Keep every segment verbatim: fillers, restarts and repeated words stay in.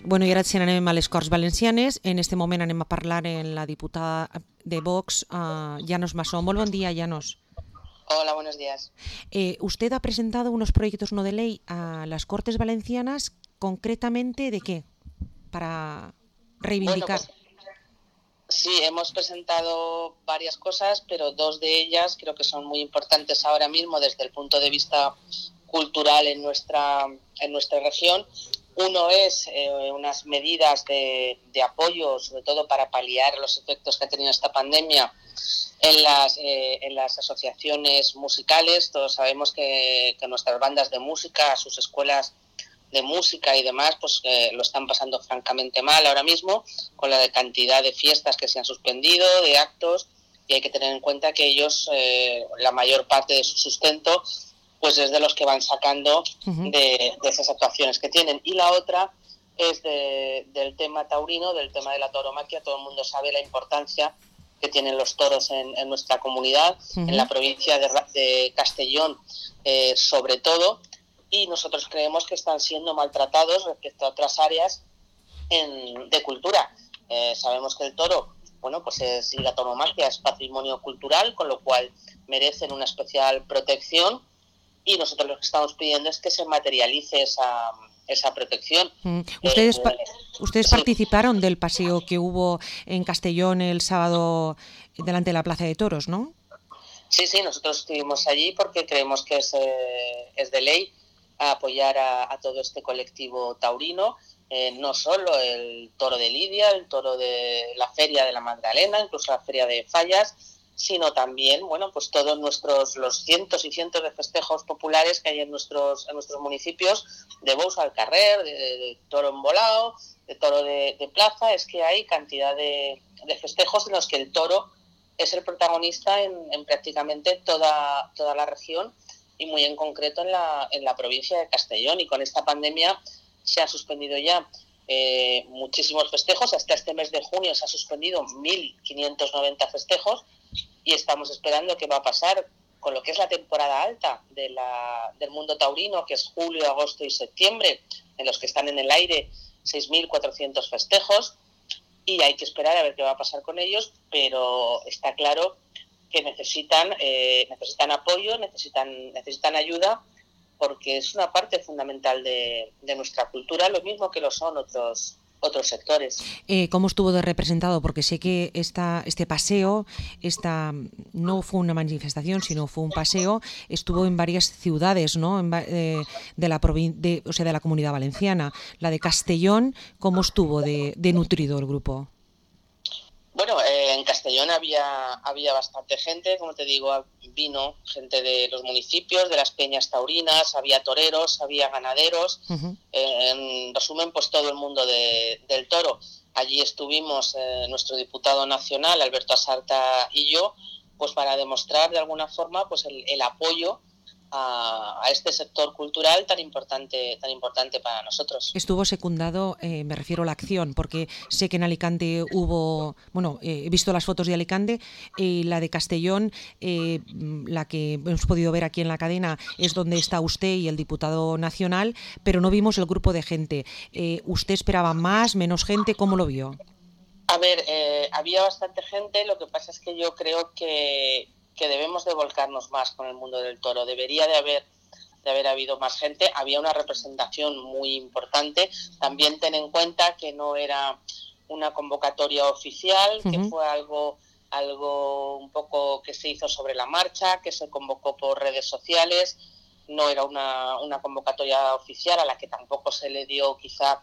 Bueno, i ara si anem a les Corts Valencianes. En este moment anem a parlar en la diputada de Vox, uh, Llanos Massó. Muy buen día, Llanos. Hola, buenos días. Eh, usted ha presentado unos proyectos no de ley a las Cortes Valencianas, concretamente ¿de qué? Para reivindicar. Bueno, pues, sí, hemos presentado varias cosas, pero dos de ellas creo que son muy importantes ahora mismo desde el punto de vista cultural en nuestra, en nuestra región. Uno es eh, unas medidas de, de apoyo, sobre todo para paliar los efectos que ha tenido esta pandemia en las, eh, en las asociaciones musicales. Todos sabemos que, que nuestras bandas de música, sus escuelas de música y demás, pues eh, lo están pasando francamente mal ahora mismo, con la cantidad de fiestas que se han suspendido, de actos, y hay que tener en cuenta que ellos, eh, la mayor parte de su sustento, pues es de los que van sacando uh-huh. de, de esas actuaciones que tienen. Y la otra es de, del tema taurino, del tema de la tauromaquia. Todo el mundo sabe la importancia que tienen los toros en, en nuestra comunidad, uh-huh. en la provincia de, de Castellón eh, sobre todo, y nosotros creemos que están siendo maltratados respecto a otras áreas en, de cultura. Eh, sabemos que el toro, bueno, pues es, y la tauromaquia es patrimonio cultural, con lo cual merecen una especial protección, y nosotros lo que estamos pidiendo es que se materialice esa, esa protección. Mm. ¿Ustedes, eh, ¿ustedes sí. participaron del paseo que hubo en Castellón el sábado delante de la Plaza de Toros, no? Sí, sí, nosotros estuvimos allí porque creemos que es, eh, es de ley apoyar a, a todo este colectivo taurino, eh, no solo el toro de Lidia, el toro de la Feria de la Magdalena, incluso la Feria de Fallas, sino también, bueno, pues todos nuestros, los cientos y cientos de festejos populares que hay en nuestros, en nuestros municipios, de Bous al Carrer, de, de, de toro embolado, de toro de, de plaza. Es que hay cantidad de, de festejos en los que el toro es el protagonista en, en prácticamente toda, toda la región, y muy en concreto en la, en la provincia de Castellón. Y con esta pandemia se han suspendido ya eh, muchísimos festejos. Hasta este mes de junio se han suspendido mil quinientos noventa festejos, y estamos esperando qué va a pasar con lo que es la temporada alta de la, del mundo taurino, que es julio, agosto y septiembre, en los que están en el aire seis mil cuatrocientos festejos, y hay que esperar a ver qué va a pasar con ellos, pero está claro que necesitan, eh, necesitan apoyo, necesitan, necesitan ayuda, porque es una parte fundamental de, de nuestra cultura, lo mismo que lo son otros otros sectores. Eh, ¿Cómo estuvo de representado? Porque sé que esta, este paseo, esta no fue una manifestación, sino fue un paseo, estuvo en varias ciudades, ¿no? En, eh, de la provin- de, o sea, de la Comunidad Valenciana. La de Castellón, ¿cómo estuvo de, de nutrido el grupo? Bueno, eh, en Castellón había, había bastante gente, como te digo, vino gente de los municipios, de las peñas taurinas, había toreros, había ganaderos, uh-huh. eh, en resumen, pues todo el mundo de, del toro. Allí estuvimos eh, nuestro diputado nacional, Alberto Asarta, y yo, pues para demostrar de alguna forma pues el, el apoyo a, a este sector cultural tan importante tan importante para nosotros. Estuvo secundado, eh, me refiero a la acción, porque sé que en Alicante hubo, bueno, eh, he visto las fotos de Alicante, eh, la de Castellón, eh, la que hemos podido ver aquí en la cadena, es donde está usted y el diputado nacional, pero no vimos el grupo de gente. Eh, ¿Usted esperaba más, menos gente? ¿Cómo lo vio? A ver, eh, había bastante gente, lo que pasa es que yo creo que que debemos de volcarnos más con el mundo del toro. Debería de haber, de haber habido más gente. Había una representación muy importante. También ten en cuenta que no era una convocatoria oficial, uh-huh. que fue algo, algo un poco que se hizo sobre la marcha, que se convocó por redes sociales. No era una, una convocatoria oficial a la que tampoco se le dio quizá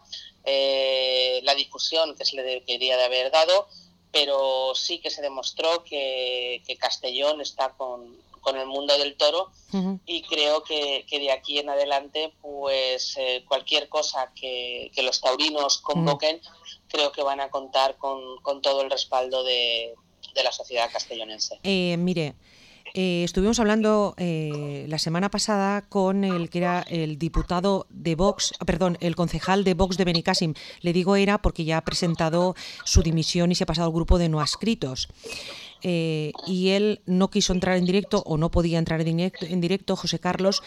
eh, la difusión que se le debería de haber dado, pero sí que se demostró que, que Castellón está con, con el mundo del toro, uh-huh. y creo que, que de aquí en adelante pues eh, cualquier cosa que, que los taurinos convoquen, uh-huh. creo que van a contar con, con todo el respaldo de, de la sociedad castellonense. Eh, mire, Eh, estuvimos hablando eh, la semana pasada con el que era el diputado de Vox, perdón, el concejal de Vox de Benicàssim. Le digo era porque ya ha presentado su dimisión y se ha pasado al grupo de no adscritos. Eh, y él no quiso entrar en directo o no podía entrar en directo, en directo José Carlos,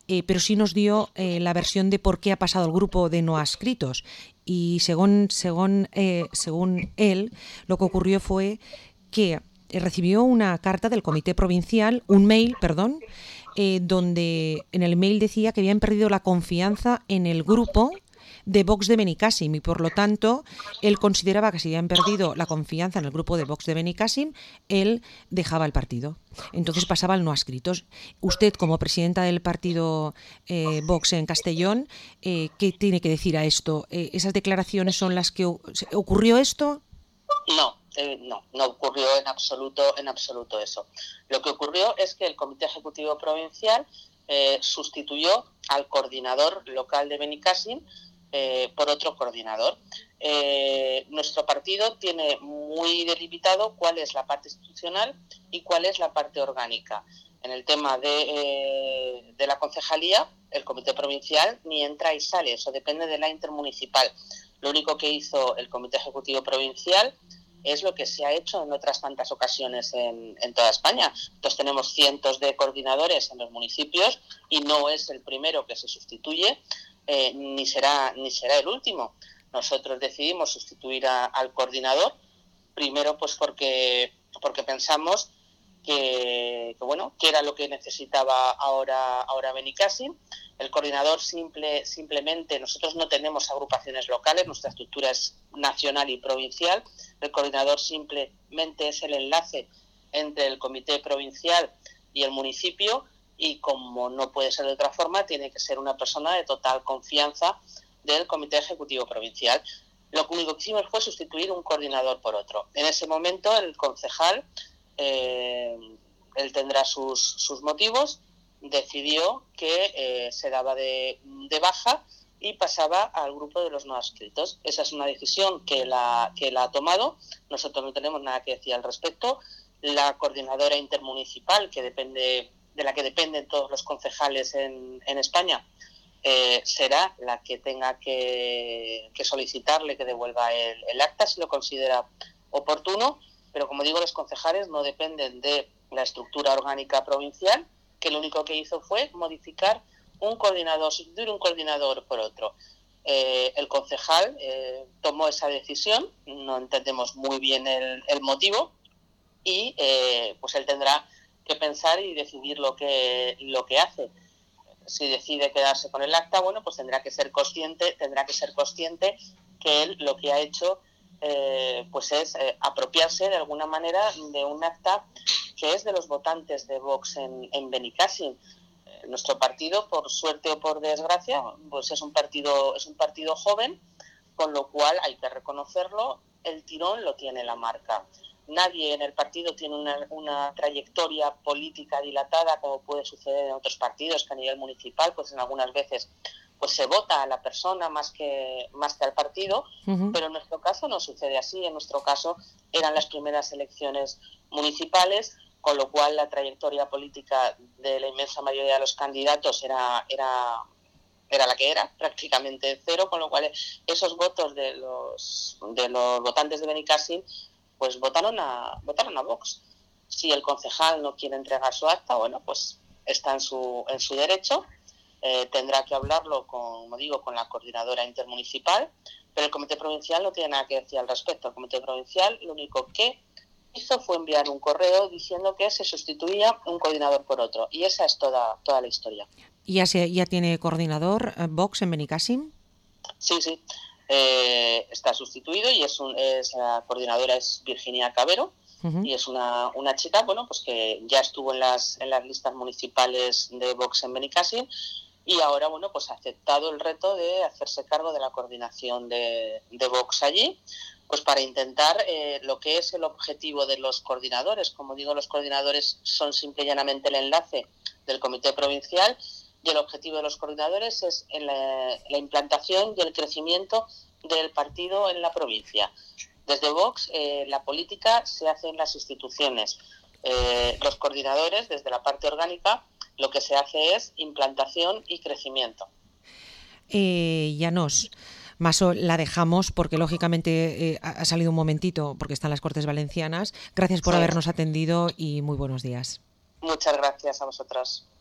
eh, pero sí nos dio eh, la versión de por qué ha pasado el grupo de no adscritos. Y según, según, eh, según él, lo que ocurrió fue que recibió una carta del Comité Provincial, un mail, perdón, eh, donde en el mail decía que habían perdido la confianza en el grupo de Vox de Benicàssim y por lo tanto él consideraba que si habían perdido la confianza en el grupo de Vox de Benicàssim, él dejaba el partido. Entonces pasaba al no adscritos. Usted, como presidenta del partido eh, Vox en Castellón, eh, ¿qué tiene que decir a esto? Eh, ¿Esas declaraciones son las que ocurrió esto? No, eh, no, no ocurrió en absoluto, en absoluto eso. Lo que ocurrió es que el Comité Ejecutivo Provincial eh, sustituyó al coordinador local de Benicàssim eh, por otro coordinador. Eh, nuestro partido tiene muy delimitado cuál es la parte institucional y cuál es la parte orgánica. En el tema de, eh, de la concejalía, el Comité Provincial ni entra y sale, eso depende de la intermunicipal. Lo único que hizo el Comité Ejecutivo Provincial es lo que se ha hecho en otras tantas ocasiones en, en toda España. Entonces tenemos cientos de coordinadores en los municipios y no es el primero que se sustituye, eh, ni será ni será el último. Nosotros decidimos sustituir a, al coordinador, primero pues porque, porque pensamos que, que bueno que era lo que necesitaba ahora, ahora Benicàssim. El coordinador simple, simplemente, nosotros no tenemos agrupaciones locales, nuestra estructura es nacional y provincial. El coordinador simplemente es el enlace entre el comité provincial y el municipio y como no puede ser de otra forma, tiene que ser una persona de total confianza del comité ejecutivo provincial. Lo único que hicimos fue sustituir un coordinador por otro. En ese momento el concejal, eh, él tendrá sus, sus motivos, decidió que eh, se daba de, de baja y pasaba al grupo de los no adscritos. Esa es una decisión que la, que la ha tomado, nosotros no tenemos nada que decir al respecto. La coordinadora intermunicipal, que depende, de la que dependen todos los concejales en, en España, eh, será la que tenga que, que solicitarle que devuelva el, el acta si lo considera oportuno, pero como digo, los concejales no dependen de la estructura orgánica provincial, que lo único que hizo fue modificar un coordinador, sustituir un coordinador por otro. Eh, el concejal eh, tomó esa decisión, no entendemos muy bien el, el motivo, y eh, pues él tendrá que pensar y decidir lo que, lo que hace. Si decide quedarse con el acta, bueno, pues tendrá que ser consciente, tendrá que ser consciente que él lo que ha hecho eh, pues es eh, apropiarse de alguna manera de un acta que es de los votantes de Vox en, en Benicàssim. Eh, nuestro partido, por suerte o por desgracia, pues es un partido, es un partido joven, con lo cual hay que reconocerlo, el tirón lo tiene la marca. Nadie en el partido tiene una, una trayectoria política dilatada como puede suceder en otros partidos, que a nivel municipal pues en algunas veces pues se vota a la persona más que más que al partido, uh-huh. Pero en nuestro caso no sucede así. En nuestro caso eran las primeras elecciones municipales, con lo cual la trayectoria política de la inmensa mayoría de los candidatos era era era la que era, prácticamente cero, con lo cual esos votos de los de los votantes de Benicàssim pues votaron a votaron a Vox. Si el concejal no quiere entregar su acta, bueno, pues está en su en su derecho. Eh, tendrá que hablarlo, con, como digo, con la coordinadora intermunicipal, pero el comité provincial no tiene nada que decir al respecto. El comité provincial lo único que hizo fue enviar un correo diciendo que se sustituía un coordinador por otro, y esa es toda toda la historia. ¿Y ya, se, ya tiene coordinador eh, Vox en Benicàssim? Sí, sí, eh, está sustituido y es, un, es la coordinadora es Virginia Cabero. Uh-huh. Y es una, una chica, bueno, pues que ya estuvo en las en las listas municipales de Vox en Benicàssim y ahora, bueno, pues ha aceptado el reto de hacerse cargo de la coordinación de, de Vox allí, pues para intentar eh, lo que es el objetivo de los coordinadores. Como digo, los coordinadores son simple y llanamente el enlace del comité provincial y el objetivo de los coordinadores es la, la implantación y el crecimiento del partido en la provincia. Desde Vox, eh, la política se hace en las instituciones. Eh, los coordinadores, desde la parte orgánica, lo que se hace es implantación y crecimiento. Eh, Llanos, Maso, la dejamos porque lógicamente eh, ha salido un momentito porque están las Cortes Valencianas. Gracias por sí. habernos atendido y muy buenos días. Muchas gracias a vosotras.